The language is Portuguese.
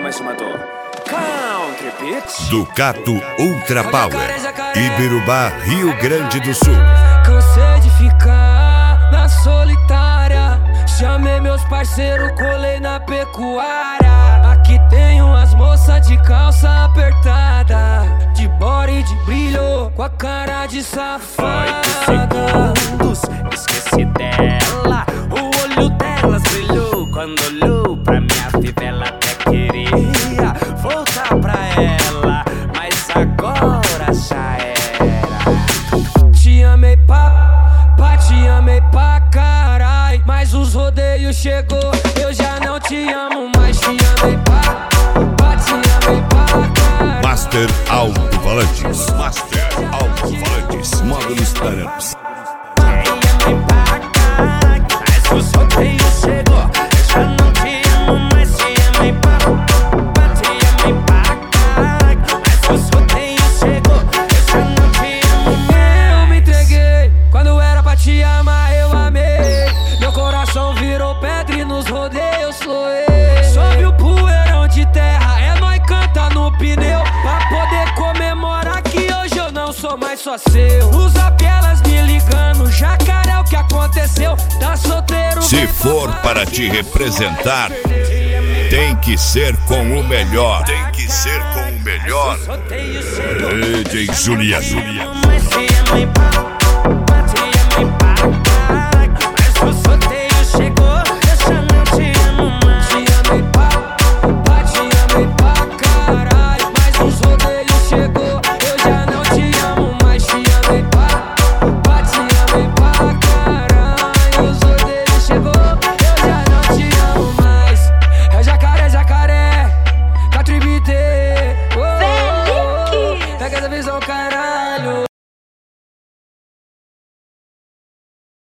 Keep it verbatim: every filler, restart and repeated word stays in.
tema chamado Country Beat. Ducato Ultra Power, Ibirubá, Rio Grande do Sul. Cansei de ficar na solitária, chamei meus parceiros, colei na pecuária. Aqui tem umas moças de calça apertada, de body de brilho, com a cara de safada. Segundos, esqueci dela, o olho delas brilhou quando olhou pra minha fivela. Até queria voltar pra ela, mas agora já era. Te amei pra, pra te amei pra carai, mas os rodeios chegou, eu já não te amo mais. Te amei pra, pra te amei pra carai. Master Alto-Falantes, Master Alto-Falantes, módulo Startups. Mas os rodeios chegou, eu já não te amo mais. Te amei pra, pra te amei pra carai. Mas os rodeios chegou, eu já não te amo mais. Eu me entreguei, quando era pra te amar eu amei. Meu coração virou pedra e nos rodeios floei. Sobe o poeirão de terra, é nóis canta no pneu, pra poder comemorar que hoje eu não sou mais só seu. No zap elas me ligando, jacaré é o que aconteceu. Tá solteiro. Se for para te representar, tem que ser com o melhor. Tem que ser com o melhor. D J Juliano. Mas te amei pra